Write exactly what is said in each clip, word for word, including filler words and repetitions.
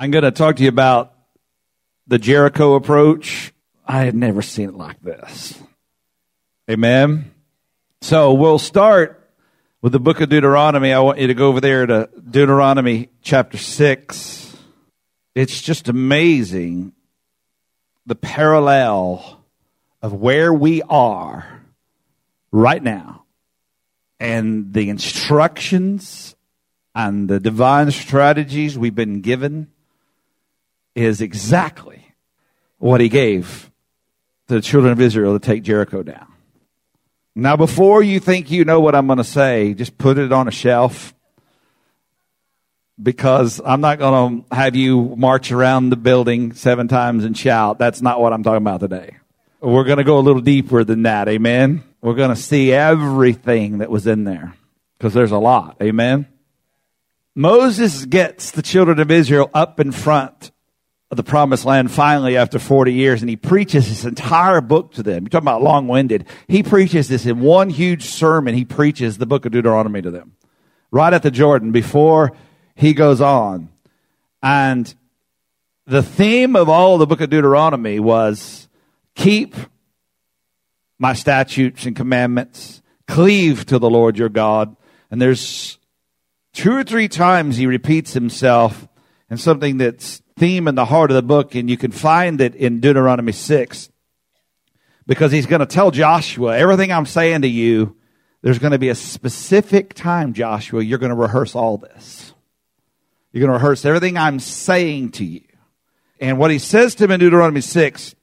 I'm going to talk to you about the Jericho approach. I had never seen it like this. Amen. So we'll start with the book of Deuteronomy. I want you to go over there to Deuteronomy chapter six. It's just amazing the parallel of where we are right now and the instructions and the divine strategies we've been given is exactly what he gave to the children of Israel to take Jericho down. Now, before you think you know what I'm going to say, just put it on a shelf, because I'm not going to have you march around the building seven times and shout. That's not what I'm talking about today. We're going to go a little deeper than that, amen? We're going to see everything that was in there, because there's a lot, amen? Moses gets the children of Israel up in front of the promised land finally after forty years, and he preaches this entire book to them. You're talking about long-winded. He preaches this in one huge sermon. He preaches the book of Deuteronomy to them right at the Jordan before he goes on. And the theme of all of the book of Deuteronomy was keep my statutes and commandments, cleave to the Lord your God. And there's two or three times he repeats himself in something that's theme in the heart of the book, and you can find it in Deuteronomy six, because he's going to tell Joshua, everything I'm saying to you, there's going to be a specific time, Joshua, you're going to rehearse all this. You're going to rehearse everything I'm saying to you. And what he says to him in Deuteronomy six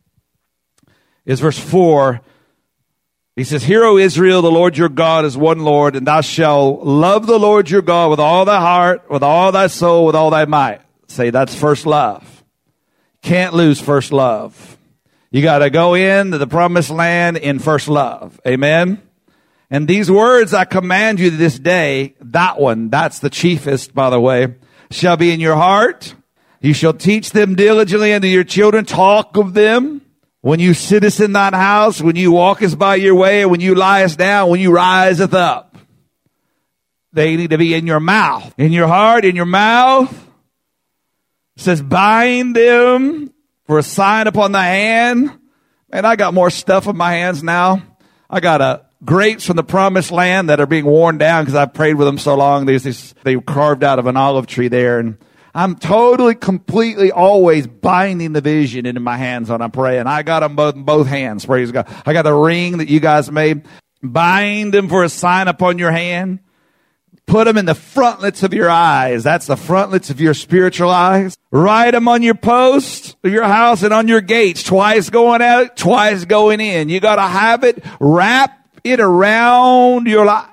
is verse four. He says, "Hear, O Israel, the Lord your God is one Lord, and thou shalt love the Lord your God with all thy heart, with all thy soul, with all thy might." Say, that's first love. Can't lose first love. You got to go into the promised land in first love. Amen. And these words I command you this day, that one, that's the chiefest, by the way, shall be in your heart. You shall teach them diligently unto your children. Talk of them when you sittest in thine house, when you walkest by your way, when you liest down, when you riseth up. They need to be in your mouth, in your heart, in your mouth. It says, bind them for a sign upon the hand. Man, I got more stuff in my hands now. I got a grapes from the promised land that are being worn down because I've prayed with them so long. There's this, they were carved out of an olive tree there. And I'm totally, completely, always binding the vision into my hands when I pray. And I got them both in both hands. Praise God. I got the ring that you guys made. Bind them for a sign upon your hand. Put them in the frontlets of your eyes. That's the frontlets of your spiritual eyes. Write them on your posts of your house and on your gates. Twice going out, twice going in. You got to have it. Wrap it around your life.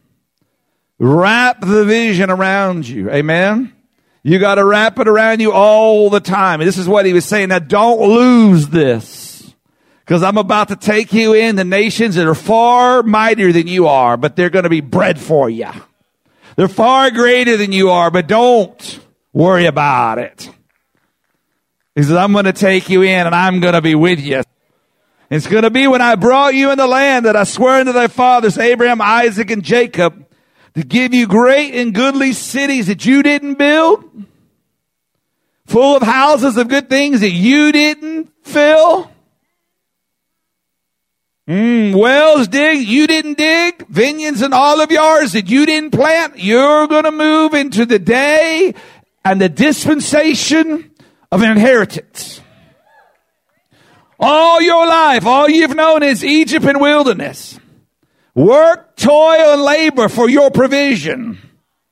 Wrap the vision around you. Amen. You got to wrap it around you all the time. And this is what he was saying. Now, don't lose this, because I'm about to take you in the nations that are far mightier than you are, but they're going to be bread for you. They're far greater than you are, but don't worry about it. He says, I'm going to take you in and I'm going to be with you. It's going to be when I brought you in the land that I swear unto thy fathers, Abraham, Isaac, and Jacob, to give you great and goodly cities that you didn't build, full of houses of good things that you didn't fill. Mm, wells dig, you didn't dig. Vineyards and olive yards that you didn't plant. You're going to move into the day and the dispensation of inheritance. All your life, all you've known is Egypt and wilderness. Work, toil, and labor for your provision.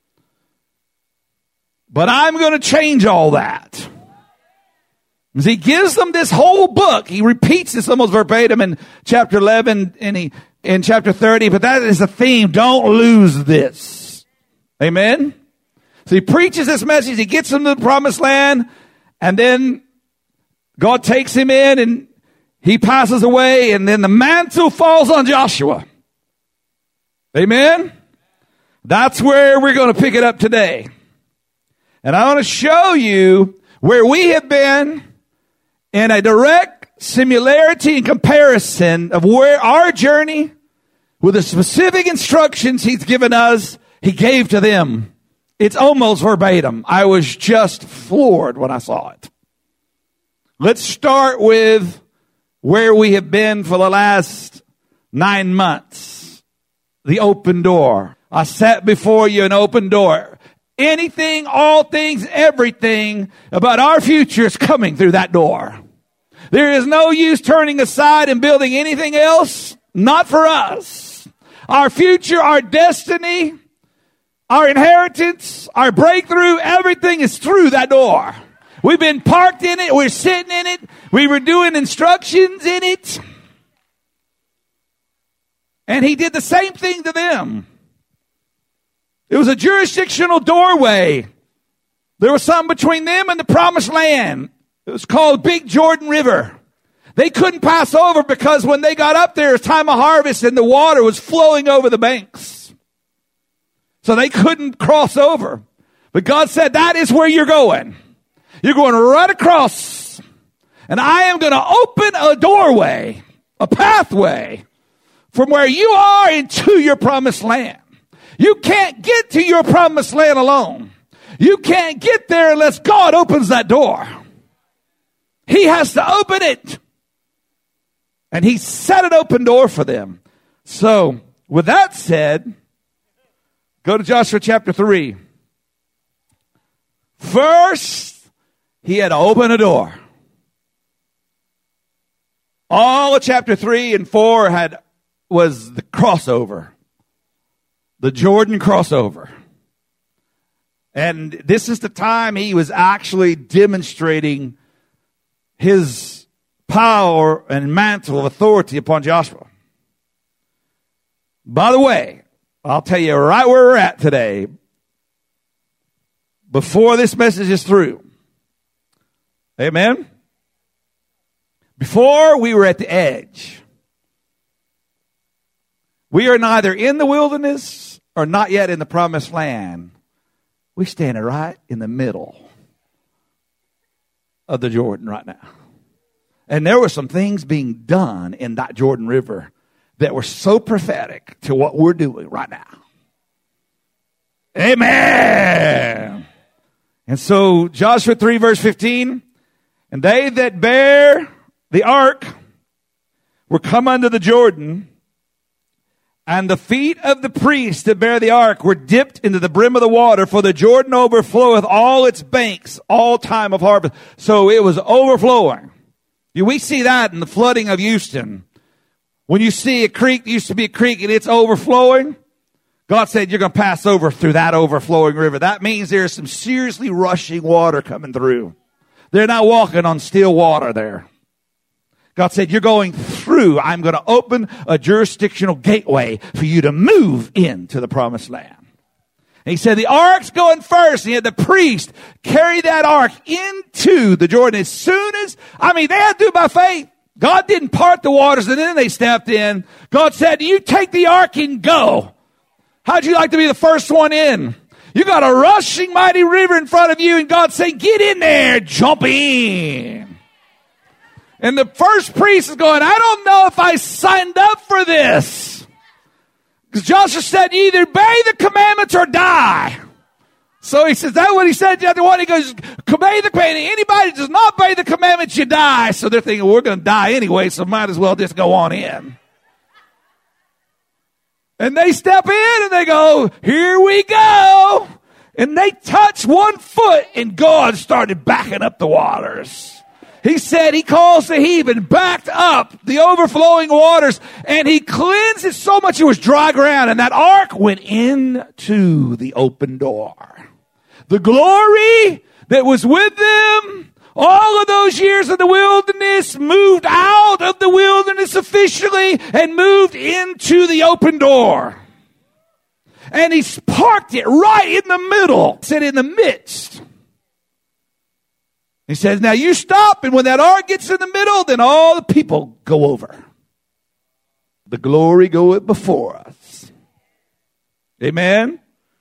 But I'm going to change all that. He gives them this whole book. He repeats this almost verbatim in chapter eleven and he, in chapter thirty, but that is the theme. Don't lose this. Amen? So he preaches this message. He gets them to the promised land, and then God takes him in, and he passes away, and then the mantle falls on Joshua. Amen? That's where we're going to pick it up today. And I want to show you where we have been in a direct similarity and comparison of where our journey with the specific instructions he's given us, he gave to them It's almost verbatim. I was just floored when I saw it. Let's start with where we have been for the last nine months. The open door. I set before you an open door. Anything, all things, everything about our future is coming through that door. There is no use turning aside and building anything else. Not for us. Our future, our destiny, our inheritance, our breakthrough, everything is through that door. We've been parked in it. We're sitting in it. We were doing instructions in it. And he did the same thing to them. It was a jurisdictional doorway. There was something between them and the promised land. It was called Big Jordan River. They couldn't pass over because when they got up there, it was time of harvest and the water was flowing over the banks. So they couldn't cross over. But God said, that is where you're going. You're going right across. And I am going to open a doorway, a pathway from where you are into your promised land. You can't get to your promised land alone. You can't get there unless God opens that door. He has to open it. And he set an open door for them. So, with that said, go to Joshua chapter three. First, he had to open a door. All of chapter three and four had was the crossover. The Jordan crossover. And this is the time he was actually demonstrating his power and mantle of authority upon Joshua. By the way, I'll tell you right where we're at today. Before this message is through. Amen? Before we were at the edge. We are neither in the wilderness or not yet in the promised land. We stand right in the middle of the Jordan right now. And there were some things being done in that Jordan River that were so prophetic to what we're doing right now. Amen. And so Joshua three verse fifteen, and they that bear the ark were come unto the Jordan, and the feet of the priests that bear the ark were dipped into the brim of the water, for the Jordan overfloweth all its banks, all time of harvest. So it was overflowing. We see that in the flooding of Houston. When you see a creek, there used to be a creek, and it's overflowing, God said you're going to pass over through that overflowing river. That means there's some seriously rushing water coming through. They're not walking on still water there. God said, you're going through. I'm going to open a jurisdictional gateway for you to move into the promised land. And he said, the ark's going first. And he had the priest carry that ark into the Jordan. As soon as, I mean, they had to do it by faith. God didn't part the waters and then they stepped in. God said, you take the ark and go. How'd you like to be the first one in? You got a rushing mighty river in front of you, and God said, get in there, jump in. And the first priest is going, I don't know if I signed up for this. Because Joshua said, you either obey the commandments or die. So he says, that's what he said chapter one. He goes, obey the commandments. Anybody who does not obey the commandments, you die. So they're thinking, we're going to die anyway, so might as well just go on in. And they step in and they go, here we go. And they touch one foot and God started backing up the waters. He said he caused the heave and backed up the overflowing waters, and he cleansed it so much it was dry ground, and that ark went into the open door. The glory that was with them all of those years in the wilderness moved out of the wilderness officially and moved into the open door. And he parked it right in the middle, said in the midst. He says, now you stop, and when that ark gets in the middle, then all the people go over. The glory goeth before us. Amen.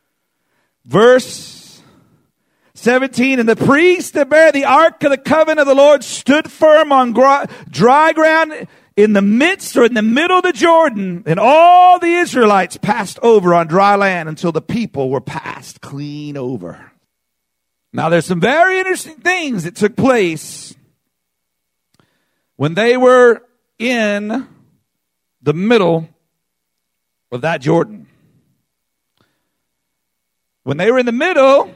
Verse seventeen, and the priests that bear the ark of the covenant of the Lord stood firm on dry ground in the midst or in the middle of the Jordan, and all the Israelites passed over on dry land until the people were passed clean over. Now, there's some very interesting things that took place when they were in the middle of that Jordan. When they were in the middle,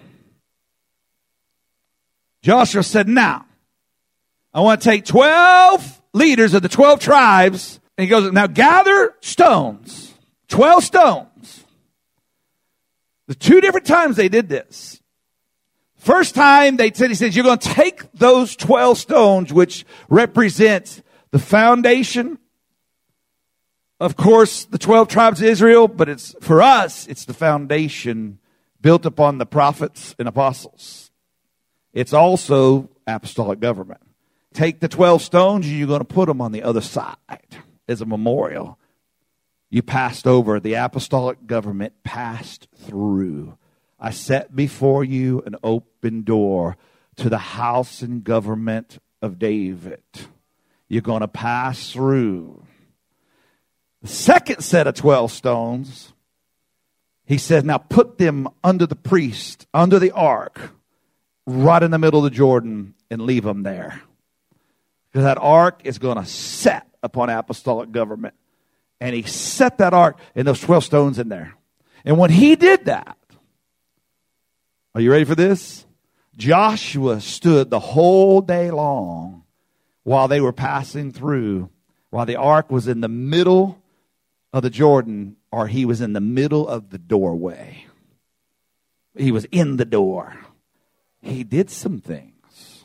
Joshua said, now, I want to take twelve leaders of the twelve tribes. And he goes, now gather stones. twelve stones. The two different times they did this. First time they said, he says, you're going to take those twelve stones, which represent the foundation. Of course, the twelve tribes of Israel, but it's for us, it's the foundation built upon the prophets and apostles. It's also apostolic government. Take the twelve stones and you're going to put them on the other side as a memorial. You passed over. The apostolic government passed through. I set before you an open door to the house and government of David. You're going to pass through. The second set of twelve stones, he said, now put them under the priest, under the ark, right in the middle of the Jordan, and leave them there. Because that ark is going to set upon apostolic government. And he set that ark and those twelve stones in there. And when he did that, are you ready for this? Joshua stood the whole day long while they were passing through, while the ark was in the middle of the Jordan, or he was in the middle of the doorway. He was in the door. He did some things.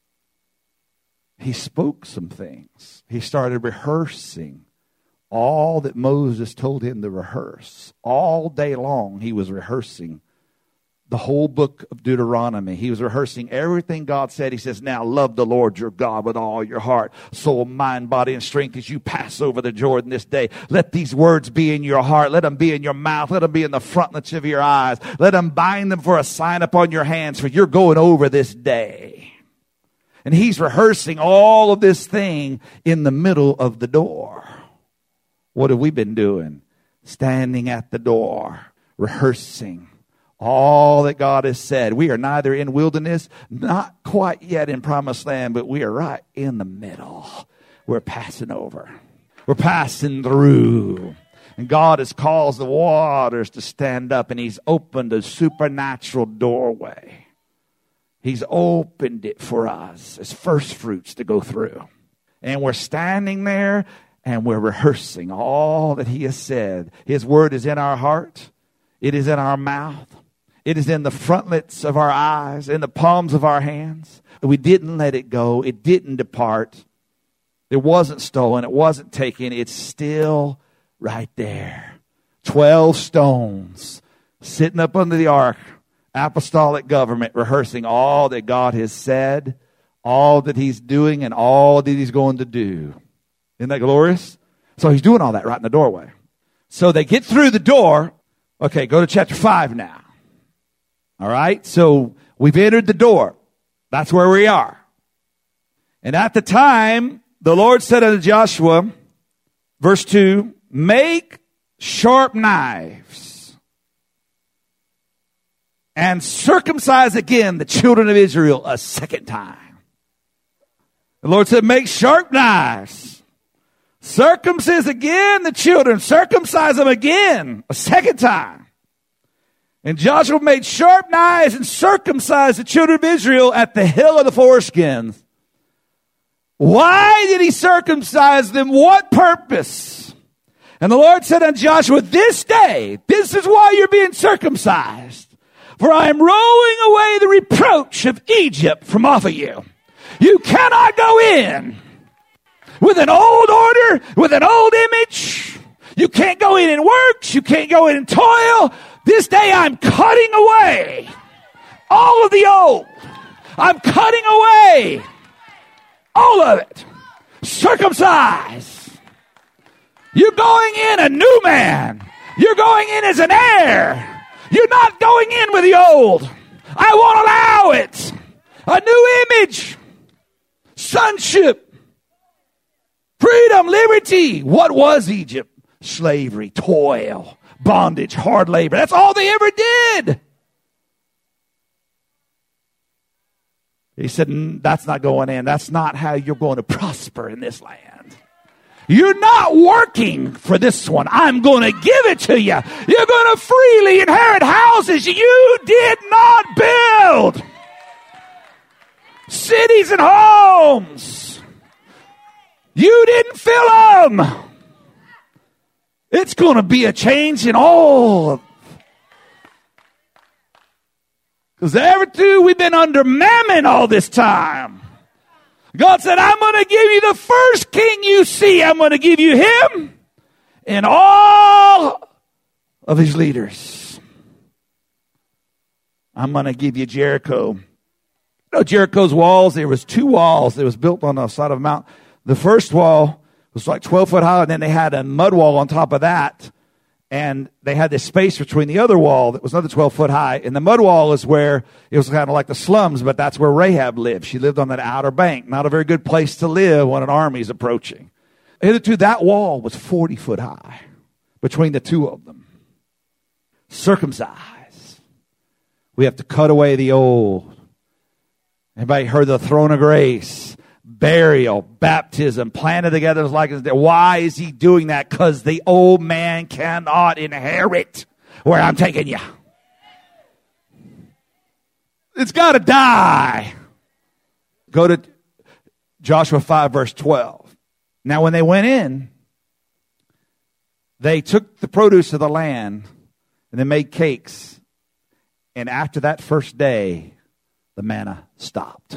He spoke some things. He started rehearsing all that Moses told him to rehearse. All day long he was rehearsing the whole book of Deuteronomy. He was rehearsing everything God said. He says, now love the Lord your God with all your heart, soul, mind, body, and strength as you pass over the Jordan this day. Let these words be in your heart. Let them be in your mouth. Let them be in the frontlets of your eyes. Let them bind them for a sign upon your hands, for you're going over this day. And he's rehearsing all of this thing in the middle of the door. What have we been doing? Standing at the door, rehearsing all that God has said. We are neither in wilderness, not quite yet in promised land, but we are right in the middle. We're passing over. We're passing through. And God has caused the waters to stand up, and he's opened a supernatural doorway. He's opened it for us as first fruits to go through. And we're standing there and we're rehearsing all that he has said. His word is in our heart. It is in our mouth. It is in the frontlets of our eyes, in the palms of our hands. We didn't let it go. It didn't depart. It wasn't stolen. It wasn't taken. It's still right there. Twelve stones sitting up under the ark. Apostolic government rehearsing all that God has said, all that he's doing, and all that he's going to do. Isn't that glorious? So he's doing all that right in the doorway. So they get through the door. Okay, go to chapter five now. All right, so we've entered the door. That's where we are. And at the time, the Lord said unto Joshua, verse two, make sharp knives and circumcise again the children of Israel a second time. The Lord said, make sharp knives. Circumcise again the children. Circumcise them again a second time. And Joshua made sharp knives and circumcised the children of Israel at the hill of the foreskins. Why did he circumcise them? What purpose? And the Lord said unto Joshua, this day, this is why you're being circumcised. For I am rolling away the reproach of Egypt from off of you. You cannot go in with an old order, with an old image. You can't go in in works. You can't go in in toil. This day I'm cutting away all of the old. I'm cutting away all of it. Circumcise. You're going in a new man. You're going in as an heir. You're not going in with the old. I won't allow it. A new image. Sonship. For Freedom, liberty. What was Egypt? Slavery, toil, bondage, hard labor. That's all they ever did. He said, that's not going in. That's not how you're going to prosper in this land. You're not working for this one. I'm going to give it to you. You're going to freely inherit houses you did not build. Cities and homes. You didn't fill them. It's going to be a change in all of. Because ever too, we've been under mammon all this time. God said, I'm going to give you the first king you see. I'm going to give you him and all of his leaders. I'm going to give you Jericho. You know, Jericho's walls, there was two walls. It was built on the side of a mountain. The first wall was like twelve foot high, and then they had a mud wall on top of that. And they had this space between the other wall that was another twelve foot high. And the mud wall is where it was kind of like the slums, but that's where Rahab lived. She lived on that outer bank. Not a very good place to live when an army is approaching. Hitherto, that wall was forty foot high between the two of them. Circumcised. We have to cut away the old. Anybody heard the throne of grace? Burial, baptism, planted together like his. Why is he doing that? Because the old man cannot inherit where I'm taking you. It's got to die. Go to Joshua five, verse twelve. Now, when they went in, they took the produce of the land and they made cakes. And after that first day, the manna stopped.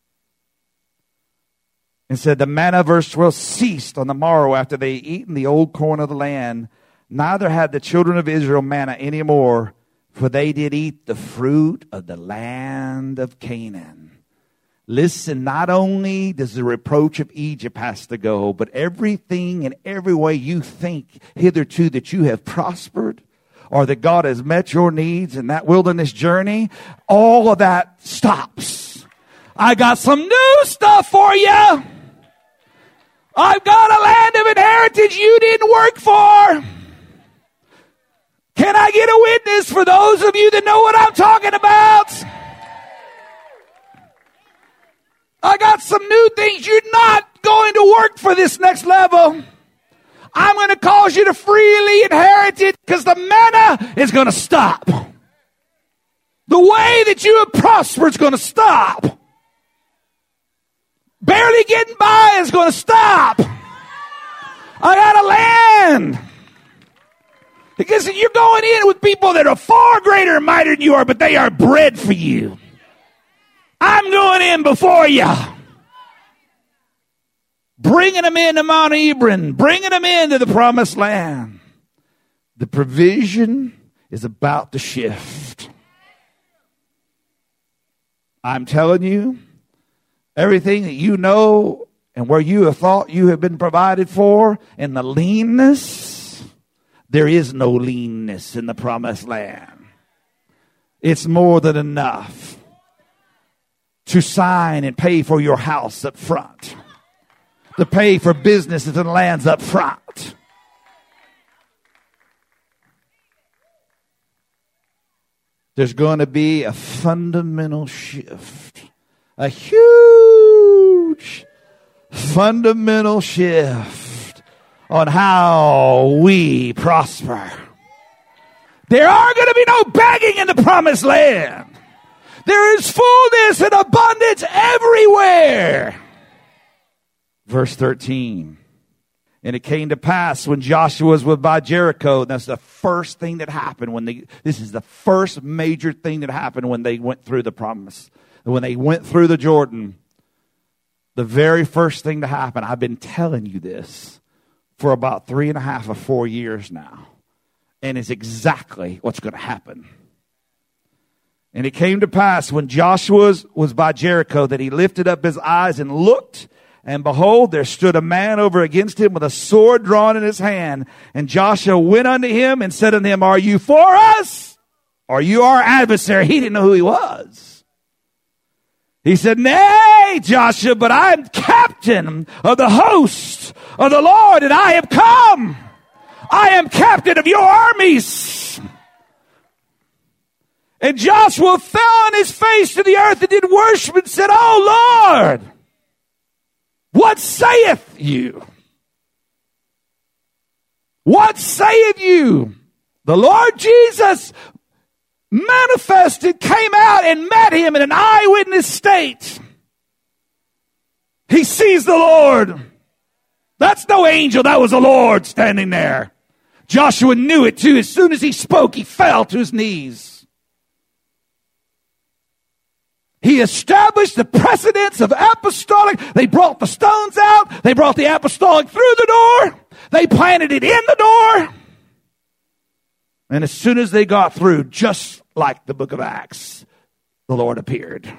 And said, the manna, verse twelve, ceased on the morrow after they had eaten the old corn of the land. Neither had the children of Israel manna any more, for they did eat the fruit of the land of Canaan. Listen, not only does the reproach of Egypt has to go, but everything and every way you think hitherto that you have prospered, or that God has met your needs in that wilderness journey, all of that stops. I got some new stuff for you. I've got a land of inheritance you didn't work for. Can I get a witness for those of you that know what I'm talking about? I got some new things. You're not going to work for this next level. I'm going to cause you to freely inherit it because the manna is going to stop. The way that you have prospered is going to stop. Barely getting by is going to stop. I got a land. Because you're going in with people that are far greater and mightier than you are, but they are bred for you. I'm going in before you. Bringing them into Mount Hebron. Bringing them into the promised land. The provision is about to shift. I'm telling you, everything that you know and where you have thought you have been provided for, and the leanness, there is no leanness in the promised land. It's more than enough to sign and pay for your house up front, to pay for businesses and lands up front. There's going to be a fundamental shift. A huge fundamental shift on how we prosper. There are going to be no begging in the promised land. There is fullness and abundance everywhere. Verse thirteen. And it came to pass when Joshua was by Jericho. That's the first thing that happened when they, this is the first major thing that happened when they went through the promise. When they went through the Jordan, the very first thing to happen, I've been telling you this for about three and a half or four years now. And it's exactly what's going to happen. And it came to pass when Joshua was by Jericho that he lifted up his eyes and looked, and behold, there stood a man over against him with a sword drawn in his hand. And Joshua went unto him and said unto him, are you for us? Are you our adversary? He didn't know who he was. He said, nay, Joshua, but I am captain of the host of the Lord, and I have come. I am captain of your armies. And Joshua fell on his face to the earth and did worship and said, oh Lord, what saith you? What saith you? The Lord Jesus manifested, came out and met him in an eyewitness state. He sees the Lord. That's no angel. That was the Lord standing there. Joshua knew it too. As soon as he spoke, he fell to his knees. He established the precedence of apostolic. They brought the stones out. They brought the apostolic through the door. They planted it in the door. And as soon as they got through, just like the book of Acts, the Lord appeared.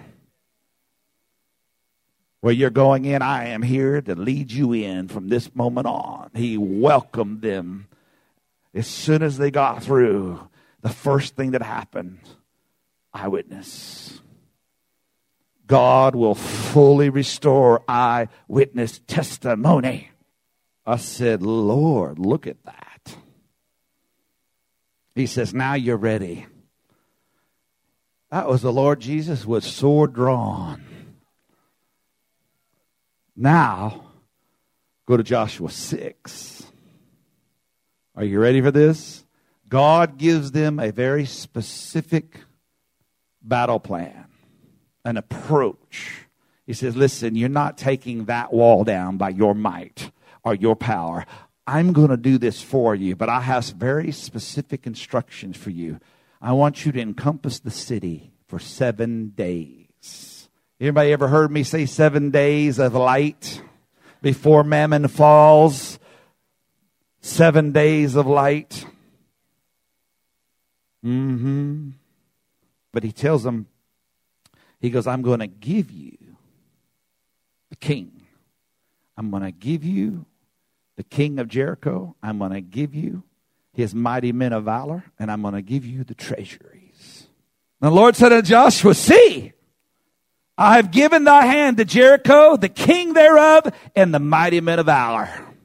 Where you're going in, I am here to lead you in from this moment on. He welcomed them. As soon as they got through, the first thing that happened, eyewitness. God will fully restore eyewitness testimony. I said, Lord, look at that. He says, now you're ready. That was the Lord Jesus with sword drawn. Now, go to Joshua six. Are you ready for this? God gives them a very specific battle plan, an approach. He says, listen, you're not taking that wall down by your might or your power. I'm going to do this for you, but I have very specific instructions for you. I want you to encompass the city for seven days. Anybody ever heard me say seven days of light before Mammon falls? Seven days of light. Mm-hmm. But he tells them, he goes, I'm going to give you the king. I'm going to give you the king of Jericho. I'm going to give you his mighty men of valor, and I'm going to give you the treasuries. And the Lord said to Joshua, see, I have given thy hand to Jericho, the king thereof, and the mighty men of valor.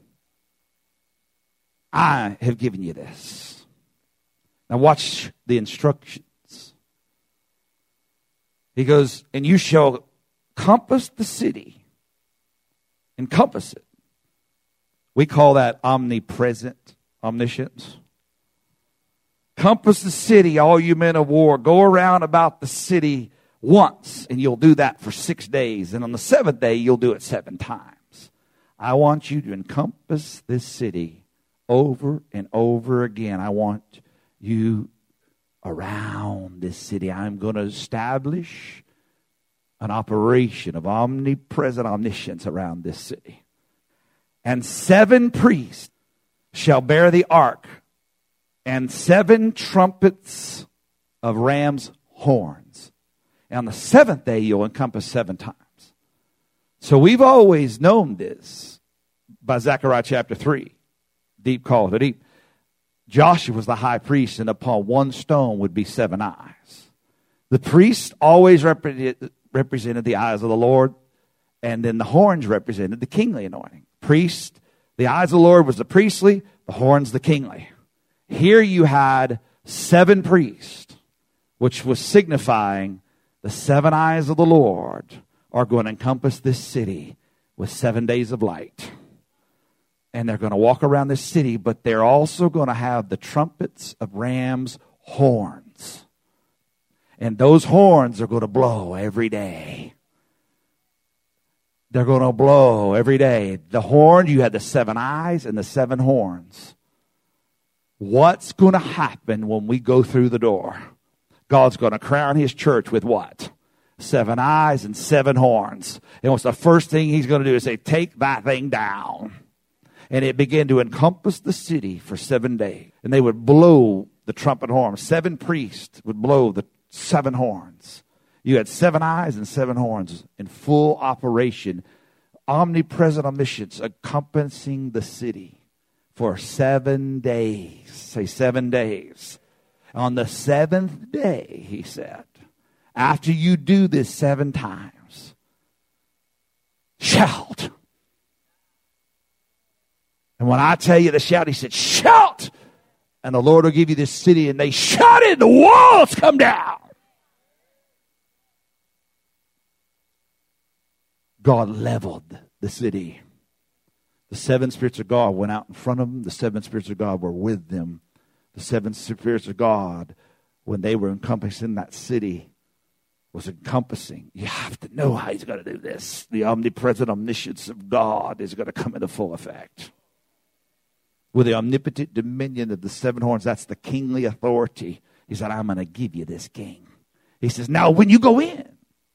I have given you this. Now watch the instructions. He goes, and you shall compass the city. Encompass it. We call that omnipresent, omniscience. Compass the city, all you men of war. Go around about the city once, and you'll do that for six days. And on the seventh day, you'll do it seven times. I want you to encompass this city over and over again. I want you around this city. I'm going to establish an operation of omnipresent omniscience around this city. And seven priests shall bear the ark, and seven trumpets of ram's horns. And on the seventh day, you'll encompass seven times. So we've always known this by Zechariah chapter three. Deep call to deep. Joshua was the high priest, and upon one stone would be seven eyes. The priest always repre- represented the eyes of the Lord, and then the horns represented the kingly anointing. Priest, the eyes of the Lord was the priestly, the horns the kingly. Here you had seven priests, which was signifying the seven eyes of the Lord are going to encompass this city with seven days of light. And they're going to walk around this city, but they're also going to have the trumpets of ram's horns. And those horns are going to blow every day. They're going to blow every day. The horn, you had the seven eyes and the seven horns. What's going to happen when we go through the door? God's going to crown his church with what? Seven eyes and seven horns. And what's the first thing he's going to do is say, take that thing down. And it began to encompass the city for seven days. And they would blow the trumpet horn. Seven priests would blow the seven horns. You had seven eyes and seven horns in full operation. Omnipresent omniscience encompassing the city for seven days. Say seven days. On the seventh day, he said, after you do this seven times, shout. And when I tell you to shout, he said, shout. And the Lord will give you this city. And they shouted, the walls come down. God leveled the city. The seven spirits of God went out in front of them. The seven spirits of God were with them. The seven spirits of God, when they were encompassing that city, was encompassing. You have to know how he's going to do this. The omnipresent omniscience of God is going to come into full effect. With the omnipotent dominion of the seven horns, that's the kingly authority. He said, I'm going to give you this king. He says, now when you go in,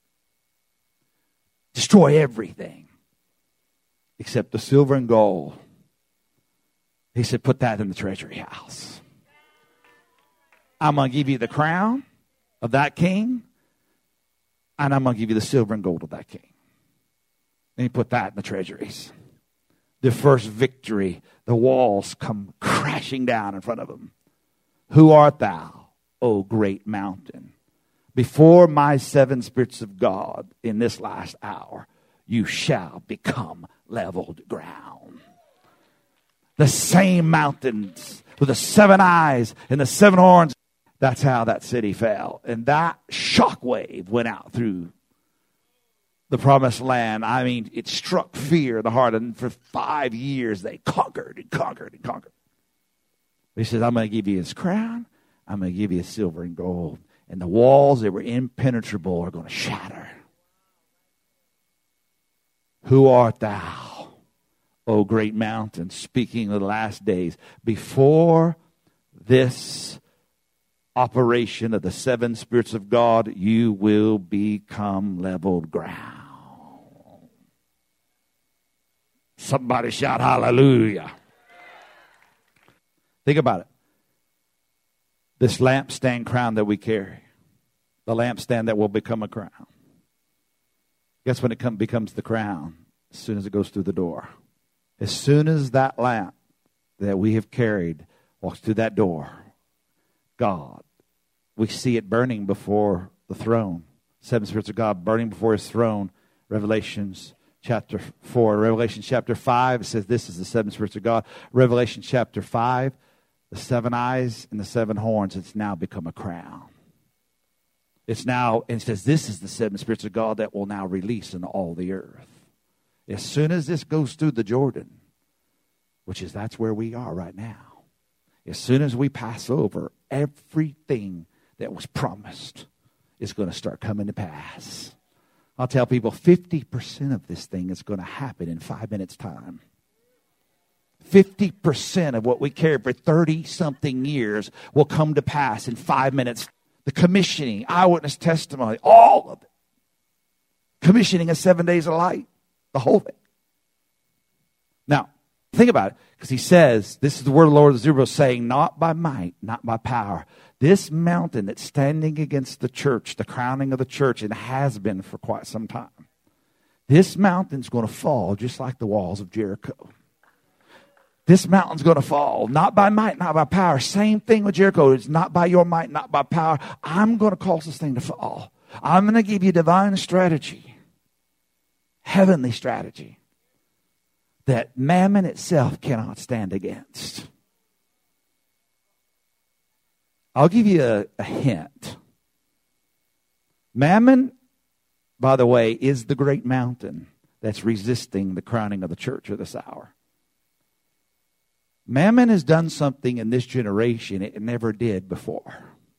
destroy everything except the silver and gold. He said, put that in the treasury house. I'm going to give you the crown of that king, and I'm going to give you the silver and gold of that king. And he put that in the treasuries. The first victory, the walls come crashing down in front of him. Who art thou, O great mountain? Before my seven spirits of God in this last hour, you shall become leveled ground. The same mountains with the seven eyes and the seven horns. That's how that city fell. And that shockwave went out through the promised land. I mean, it struck fear in the heart. And for five years, they conquered and conquered and conquered. He says, I'm going to give you his crown. I'm going to give you silver and gold. And the walls that were impenetrable are going to shatter. Who art thou, O great mountain? Speaking of the last days, before this operation of the seven spirits of God, you will become leveled ground. Somebody shout hallelujah. Think about it. This lampstand crown that we carry, the lampstand that will become a crown. Guess when it come, becomes the crown? As soon as it goes through the door. As soon as that lamp that we have carried walks through that door, God, we see it burning before the throne. Seven spirits of God burning before his throne. Revelations chapter four. Revelation chapter five, it says this is the seven spirits of God. Revelation chapter five, the seven eyes and the seven horns, it's now become a crown. It's now, and it says this is the seven spirits of God that will now release in all the earth. As soon as this goes through the Jordan, which is that's where we are right now. As soon as we pass over, everything that was promised is going to start coming to pass. I'll tell people fifty percent of this thing is going to happen in five minutes time. fifty percent of what we carried for thirty-something years will come to pass in five minutes. The commissioning, eyewitness testimony, all of it. Commissioning is seven days of light. The whole thing. Now, think about it. Because he says, this is the word of the Lord of Zerubbabel saying, not by might, not by power. This mountain that's standing against the church, the crowning of the church, and has been for quite some time. This mountain's going to fall just like the walls of Jericho. This mountain's going to fall, not by might, not by power. Same thing with Jericho. It's not by your might, not by power. I'm going to cause this thing to fall. I'm going to give you divine strategy, heavenly strategy, that mammon itself cannot stand against. I'll give you a, a hint. Mammon, by the way, is the great mountain that's resisting the crowning of the church of this hour. Mammon has done something in this generation it never did before.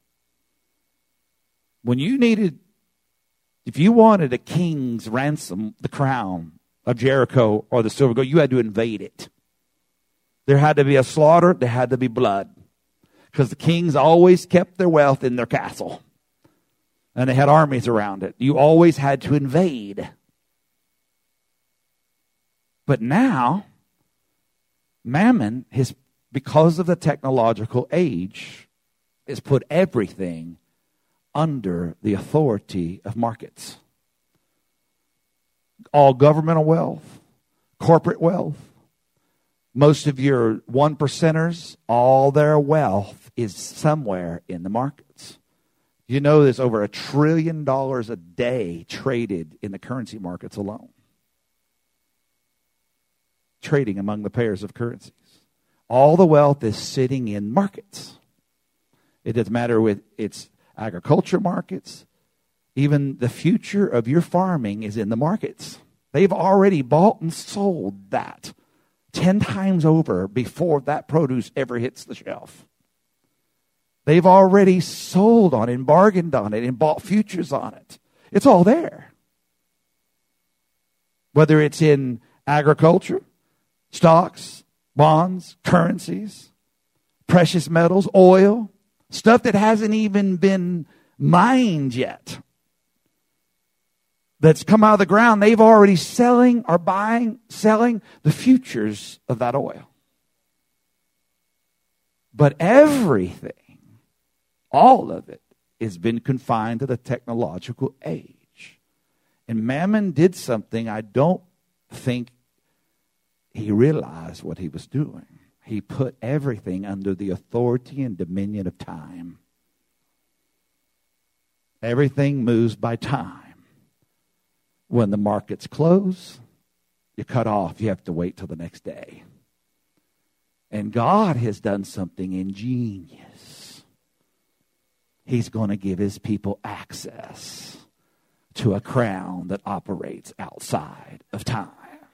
When you needed, if you wanted a king's ransom, the crown of Jericho or the silver gold, you had to invade it. There had to be a slaughter, there had to be blood. Because the kings always kept their wealth in their castle. And they had armies around it. You always had to invade. But now, Mammon, has, because of the technological age, has put everything under the authority of markets. All governmental wealth, corporate wealth, most of your one percenters, all their wealth is somewhere in the markets. You know there's over a trillion dollars a day traded in the currency markets alone. trading among the pairs of currencies. All the wealth is sitting in markets. It doesn't matter with its agriculture markets. Even the future of your farming is in the markets. They've already bought and sold that ten times over before that produce ever hits the shelf. They've already sold on it and bargained on it and bought futures on it. It's all there. Whether it's in agriculture, stocks, bonds, currencies, precious metals, oil, stuff that hasn't even been mined yet, that's come out of the ground, they've already selling or buying, selling the futures of that oil. But everything, all of it, has been confined to the technological age. And Mammon did something I don't think he realized what he was doing. He put everything under the authority and dominion of time. Everything moves by time. When the markets close, you're cut off. You have to wait till the next day. And God has done something ingenious. He's going to give his people access to a crown that operates outside of time.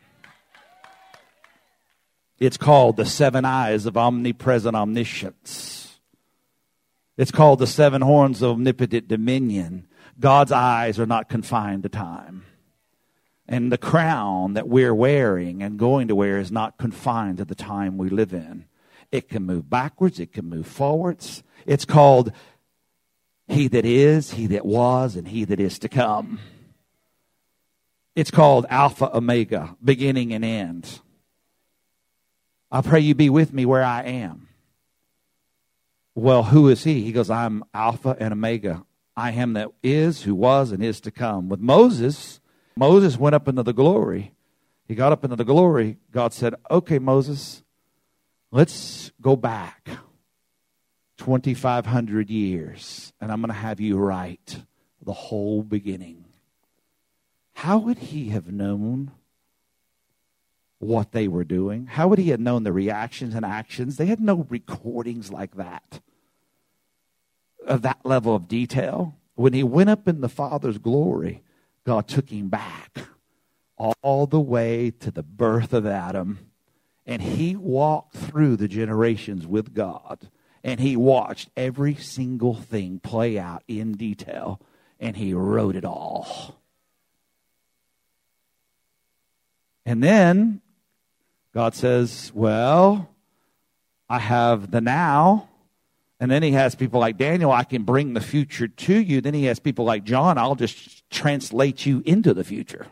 It's called the seven eyes of omnipresent omniscience. It's called the seven horns of omnipotent dominion. God's eyes are not confined to time. And the crown that we're wearing and going to wear is not confined to the time we live in. It can move backwards. It can move forwards. It's called He that is, He that was, and He that is to come. It's called Alpha, Omega, beginning and end. I pray you be with me where I am. Well, who is he? He goes, I'm Alpha and Omega. I am that is, who was, and is to come. With Moses, Moses went up into the glory. He got up into the glory. God said, okay, Moses, let's go back twenty-five hundred years, and I'm going to have you write the whole beginning. How would he have known what they were doing? How would he have known the reactions and actions? They had no recordings like that, of that level of detail. When he went up in the Father's glory, God took him back all the way to the birth of Adam. And he walked through the generations with God. And he watched every single thing play out in detail. And he wrote it all. And then God says, well, I have the now. And then he has people like Daniel, I can bring the future to you. Then he has people like John, I'll just translate you into the future.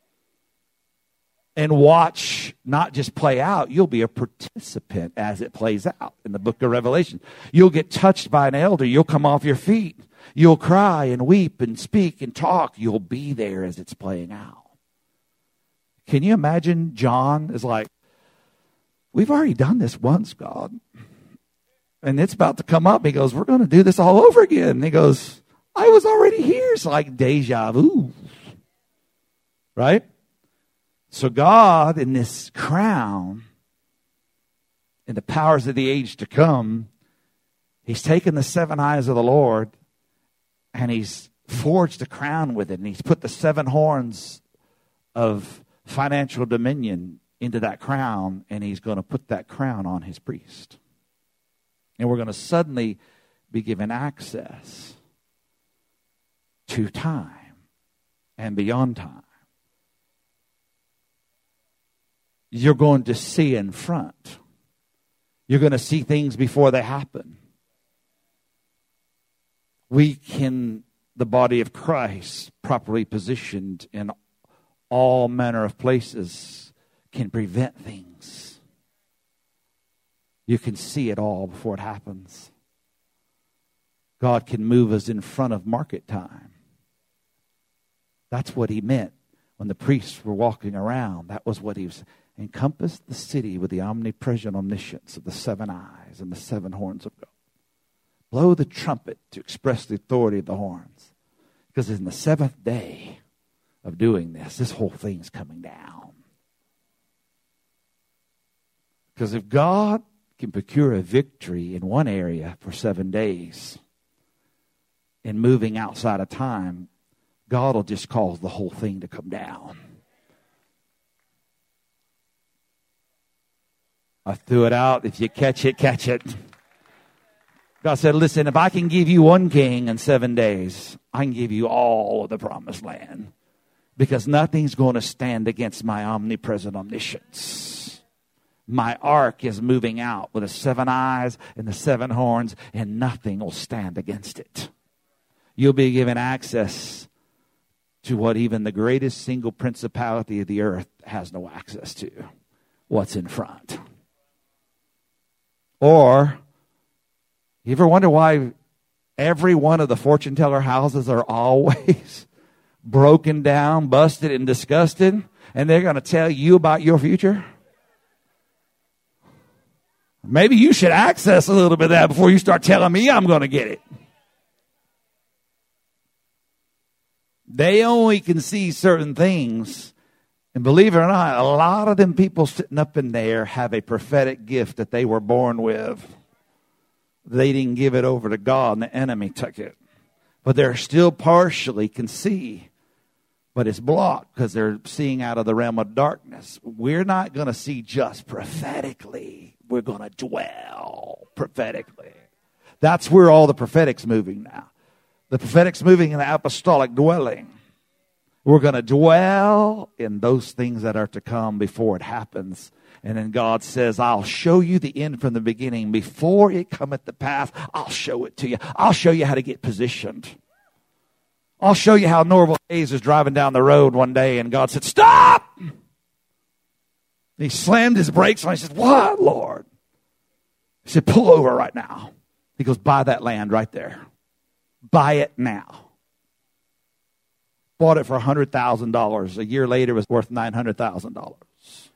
And watch not just play out, you'll be a participant as it plays out in the book of Revelation. You'll get touched by an elder. You'll come off your feet. You'll cry and weep and speak and talk. You'll be there as it's playing out. Can you imagine John is like, we've already done this once, God. And it's about to come up. He goes, we're going to do this all over again. And he goes, I was already here. It's like deja vu. Right? So God, in this crown, in the powers of the age to come, he's taken the seven eyes of the Lord and he's forged a crown with it. And he's put the seven horns of financial dominion into that crown. And he's going to put that crown on his priest. And we're going to suddenly be given access to time and beyond time. You're going to see in front. You're going to see things before they happen. We can, the body of Christ, properly positioned in all manner of places, can prevent things. You can see it all before it happens. God can move us in front of market time. That's what he meant when the priests were walking around. That was what he was. Encompassed the city with the omnipresent omniscience of the seven eyes and the seven horns of God. Blow the trumpet to express the authority of the horns. Because in the seventh day of doing this, this whole thing's coming down. Because if God can procure a victory in one area for seven days and moving outside of time, God will just cause the whole thing to come down. I threw it out. If you catch it, catch it. God said, listen, if I can give you one king in seven days, I can give you all of the promised land. Because nothing's going to stand against my omnipresent omniscience. My ark is moving out with the seven eyes and the seven horns, and nothing will stand against it. You'll be given access to what even the greatest single principality of the earth has no access to. What's in front. Or, you ever wonder why every one of the fortune teller houses are always broken down, busted, and disgusted, and they're going to tell you about your future? Maybe you should access a little bit of that before you start telling me I'm going to get it. They only can see certain things. And believe it or not, a lot of them people sitting up in there have a prophetic gift that they were born with. They didn't give it over to God, and the enemy took it. But they're still partially can see. But it's blocked because they're seeing out of the realm of darkness. We're not going to see just prophetically. We're going to dwell prophetically. That's where all the prophetic's moving now. The prophetic's moving in the apostolic dwelling. We're going to dwell in those things that are to come before it happens. And then God says, I'll show you the end from the beginning. Before it cometh to pass, I'll show it to you. I'll show you how to get positioned. I'll show you how Norval Hayes was driving down the road one day, and God said, stop! He slammed his brakes on. He said, what, Lord? He said, pull over right now. He goes, buy that land right there. Buy it now. Bought it for one hundred thousand dollars. A year later, it was worth nine hundred thousand dollars.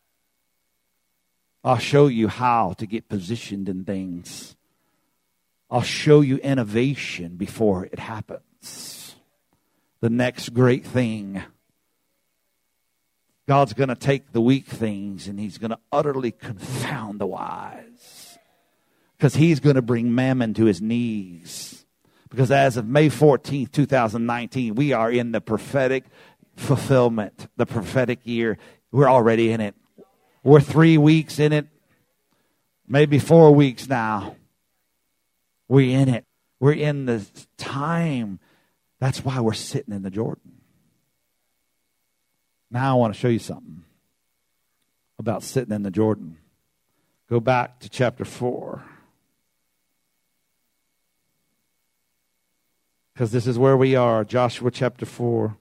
I'll show you how to get positioned in things. I'll show you innovation before it happens. The next great thing. God's going to take the weak things and he's going to utterly confound the wise. Because he's going to bring mammon to his knees. Because as of May fourteenth, twenty nineteen, we are in the prophetic fulfillment, the prophetic year. We're already in it. We're three weeks in it, maybe four weeks now. We're in it. We're in the time. That's why we're sitting in the Jordan. Now I want to show you something about sitting in the Jordan. Go back to chapter four. Because this is where we are, Joshua chapter four.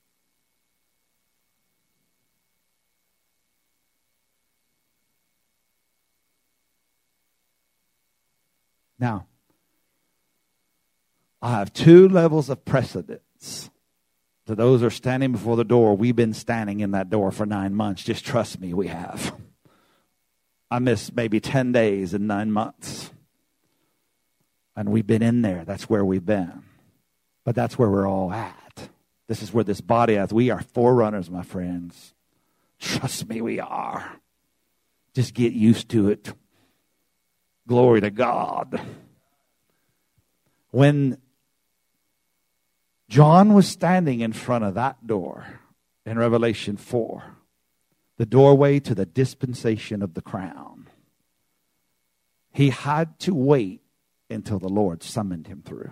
Now, I have two levels of precedence. To those who are standing before the door, we've been standing in that door for nine months. Just trust me, we have. I missed maybe ten days in nine months. And we've been in there. That's where we've been. But that's where we're all at. This is where this body is. We are forerunners, my friends. Trust me, we are. Just get used to it. Glory to God. When John was standing in front of that door in Revelation four, the doorway to the dispensation of the crown, he had to wait until the Lord summoned him through.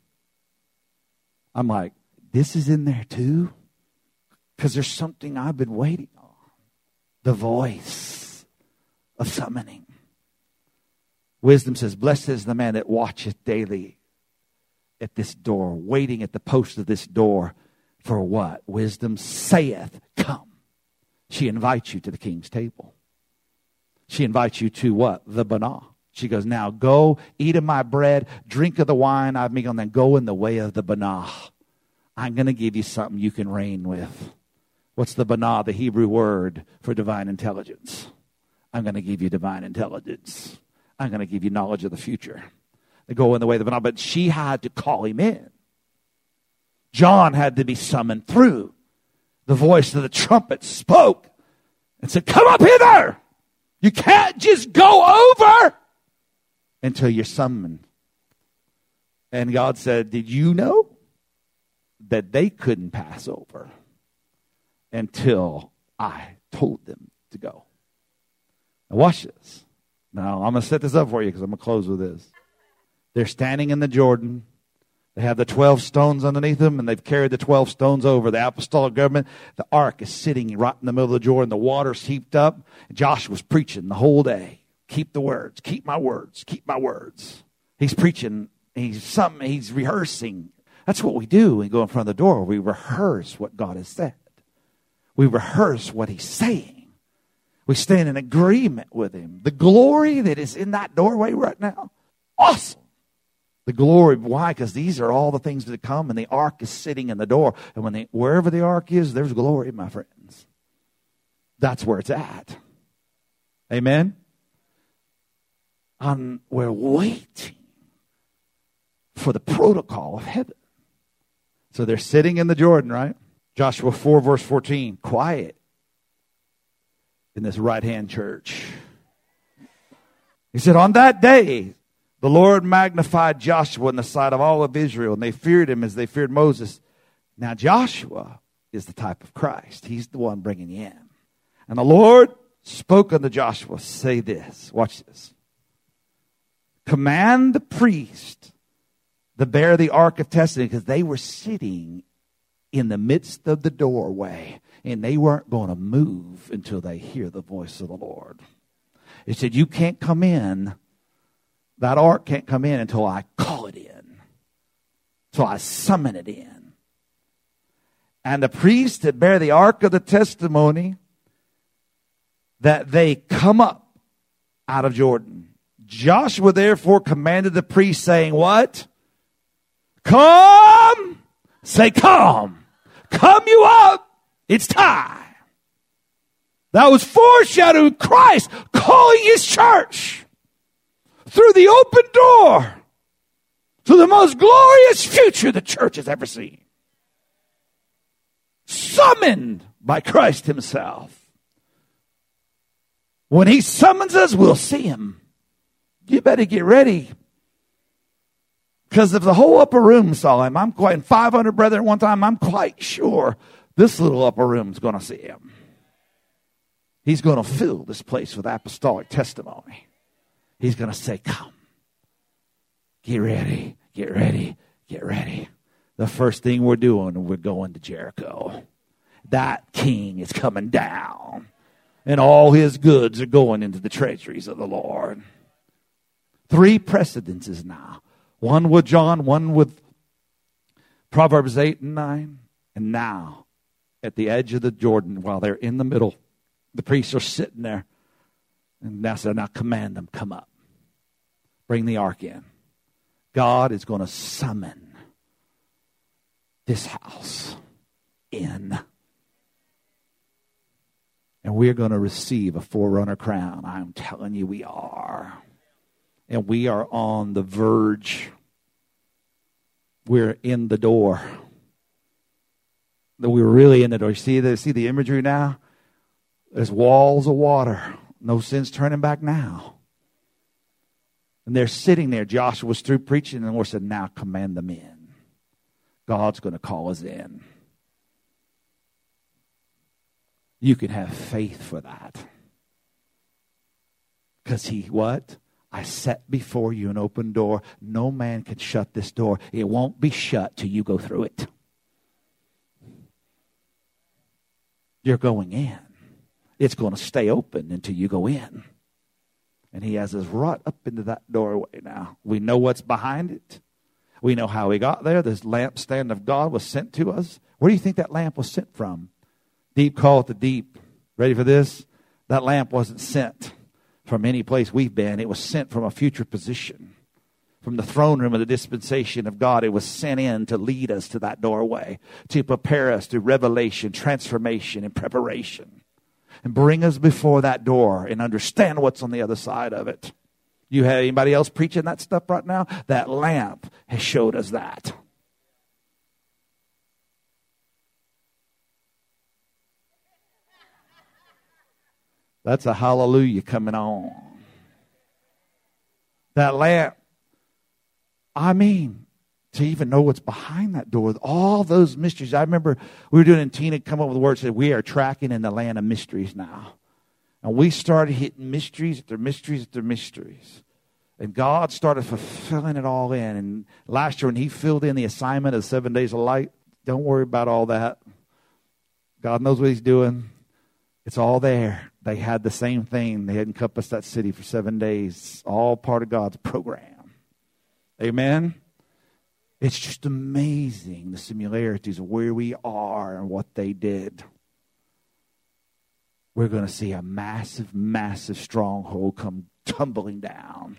I'm like, this is in there too? Because there's something I've been waiting on. The voice of summoning. Wisdom says, blessed is the man that watcheth daily at this door, waiting at the post of this door for what? Wisdom saith, come. She invites you to the king's table. She invites you to what? The banah. She goes, now go, eat of my bread, drink of the wine I've made on them, go in the way of the banah. I'm going to give you something you can reign with. What's the banah, the Hebrew word for divine intelligence? I'm going to give you divine intelligence. I'm going to give you knowledge of the future. They go in the way of the banah. But she had to call him in. John had to be summoned through. The voice of the trumpet spoke and said, come up hither. You can't just go over until you're summoned. And God said, did you know that they couldn't pass over until I told them to go? Now watch this. Now I'm going to set this up for you because I'm going to close with this. They're standing in the Jordan. They have the twelve stones underneath them, and they've carried the twelve stones over. The apostolic government, the ark is sitting right in the middle of the Jordan. The water's heaped up. Joshua's preaching the whole day. Keep the words. Keep my words. Keep my words. He's preaching. He's something. He's rehearsing. That's what we do when we go in front of the door. We rehearse what God has said. We rehearse what he's saying. We stand in agreement with him. The glory that is in that doorway right now, awesome. The glory, why? Because these are all the things that come, and the ark is sitting in the door. And when they, wherever the ark is, there's glory, my friends. That's where it's at. Amen? And we're waiting for the protocol of heaven. So they're sitting in the Jordan, right? Joshua four, verse fourteen. Quiet in this right-hand church. He said, on that day, the Lord magnified Joshua in the sight of all of Israel, and they feared him as they feared Moses. Now Joshua is the type of Christ. He's the one bringing you in. And the Lord spoke unto Joshua, say this. Watch this. Command the priest to bear the ark of testimony, because they were sitting in the midst of the doorway, and they weren't going to move until they hear the voice of the Lord. He said, you can't come in. That ark can't come in until I call it in. So I summon it in. And the priests that bear the ark of the testimony, that they come up out of Jordan. Joshua therefore commanded the priests, saying, what? Come. Say, come. Come you up. It's time. That was foreshadowing Christ calling his church through the open door to the most glorious future the church has ever seen. Summoned by Christ himself. When he summons us, we'll see him. You better get ready. Because if the whole upper room saw him, I'm quite, five hundred brethren at one time, I'm quite sure this little upper room is going to see him. He's going to fill this place with apostolic testimony. He's going to say, come. Get ready, get ready, get ready. The first thing we're doing, we're going to Jericho. That king is coming down. And all his goods are going into the treasuries of the Lord. Three precedences now. One with John, one with Proverbs eight and nine. And now, at the edge of the Jordan, while they're in the middle, the priests are sitting there. And now said, now command them, come up. Bring the ark in. God is going to summon this house in. And we're going to receive a forerunner crown. I'm telling you, we are. And we are on the verge. We're in the door. We're really in the door. You see the, see the imagery now? There's walls of water. No sense turning back now. And they're sitting there. Joshua was through preaching, and the Lord said, now command them in. God's going to call us in. You can have faith for that. Because he, what? I set before you an open door. No man can shut this door. It won't be shut till you go through it. You're going in. It's going to stay open until you go in. And he has us right up into that doorway now. We know what's behind it. We know how he got there. This lampstand of God was sent to us. Where do you think that lamp was sent from? Deep calleth the deep. Ready for this? That lamp wasn't sent from any place we've been. It was sent from a future position. From the throne room of the dispensation of God, it was sent in to lead us to that doorway, to prepare us to revelation, transformation, and preparation. And bring us before that door and understand what's on the other side of it. You have anybody else preaching that stuff right now? That lamp has showed us that. That's a hallelujah coming on. That lamp, I mean, to even know what's behind that door, all those mysteries. I remember we were doing, and Tina come up with the word, said, we are tracking in the land of mysteries now. And we started hitting mysteries after mysteries after mysteries. And God started fulfilling it all in. And last year when he filled in the assignment of seven days of light, don't worry about all that. God knows what he's doing. It's all there. They had the same thing. They had encompassed that city for seven days. All part of God's program. Amen? It's just amazing, the similarities of where we are and what they did. We're going to see a massive, massive stronghold come tumbling down.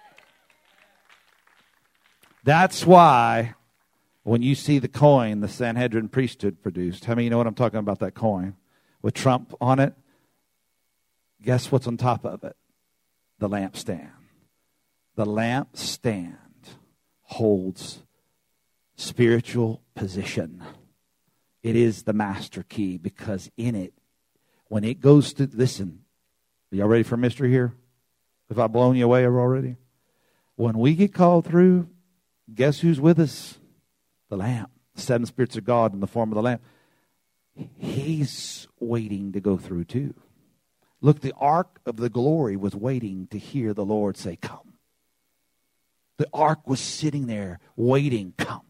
That's why when you see the coin the Sanhedrin priesthood produced, how many of you know what I'm talking about, that coin with Trump on it? Guess what's on top of it? The lampstand. The lampstand holds spiritual position. It is the master key, because in it, when it goes to, listen, are y'all ready for a mystery here? Have I blown you away already? When we get called through, guess who's with us? The lamp. The seven spirits of God in the form of the lamp. He's waiting to go through too. Look, the ark of the glory was waiting to hear the Lord say, come. The ark was sitting there waiting, come.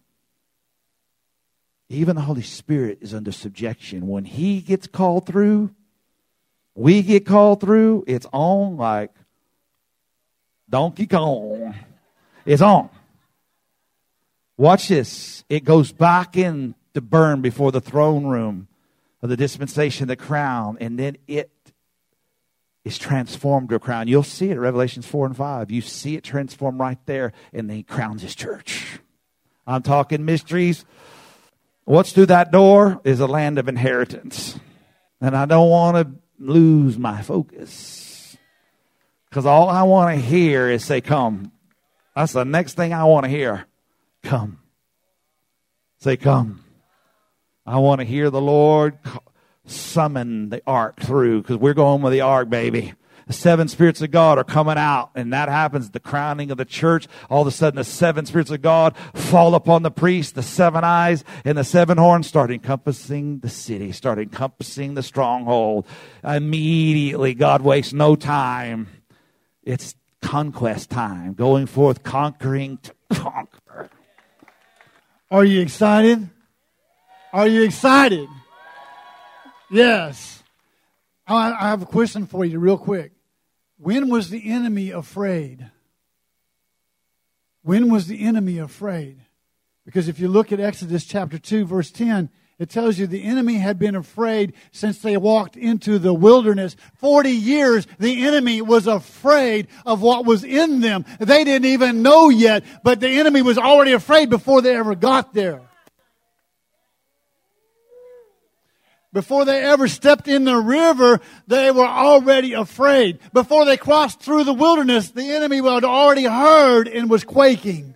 Even the Holy Spirit is under subjection. When he gets called through, we get called through, it's on like Donkey Kong. It's on. Watch this. It goes back in to burn before the throne room of the dispensation, the crown, and then it is transformed to a crown. You'll see it in Revelations four and five. You see it transformed right there, and then he crowns his church. I'm talking mysteries. What's through that door is a land of inheritance. And I don't want to lose my focus, because all I want to hear is say, come. That's the next thing I want to hear. Come. Say, come. I want to hear the Lord summon the ark through, because we're going with the ark, baby. The seven spirits of God are coming out, and that happens, the crowning of the church. All of a sudden, the seven spirits of God fall upon the priest. The seven eyes and the seven horns start encompassing the city, start encompassing the stronghold. Immediately, God wastes no time. It's conquest time, going forth, conquering to conquer. Are you excited? Are you excited? Yes. I I have a question for you real quick. When was the enemy afraid? When was the enemy afraid? Because if you look at Exodus chapter two, verse ten, it tells you the enemy had been afraid since they walked into the wilderness. Forty years, the enemy was afraid of what was in them. They didn't even know yet, but the enemy was already afraid before they ever got there. Before they ever stepped in the river, they were already afraid. Before they crossed through the wilderness, the enemy had already heard and was quaking.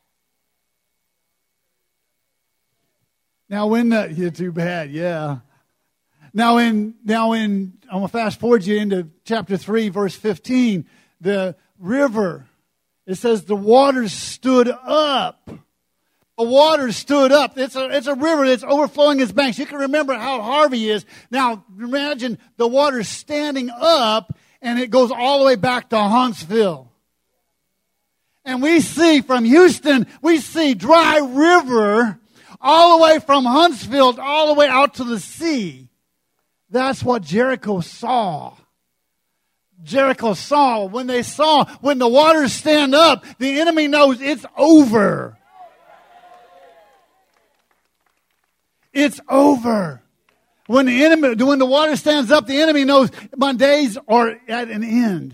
Now when the, you're too bad, yeah. Now in, now in, I'm going to fast forward you into chapter three, verse fifteen. The river, it says the waters stood up. The water stood up. It's a, it's a river that's overflowing its banks. You can remember how Harvey is. Now, imagine the water standing up, and it goes all the way back to Huntsville. And we see from Houston, we see dry river all the way from Huntsville all the way out to the sea. That's what Jericho saw. Jericho saw. When they saw, when the waters stand up, the enemy knows it's over. It's over. When the enemy, when the water stands up, the enemy knows my days are at an end.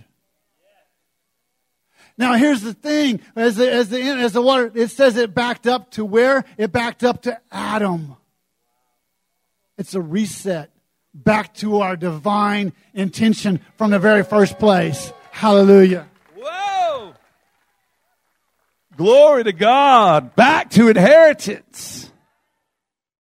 Now, here's the thing: as the as the as the water, it says it backed up to where? It backed up to Adam. It's a reset back to our divine intention from the very first place. Hallelujah! Whoa! Glory to God! Back to inheritance.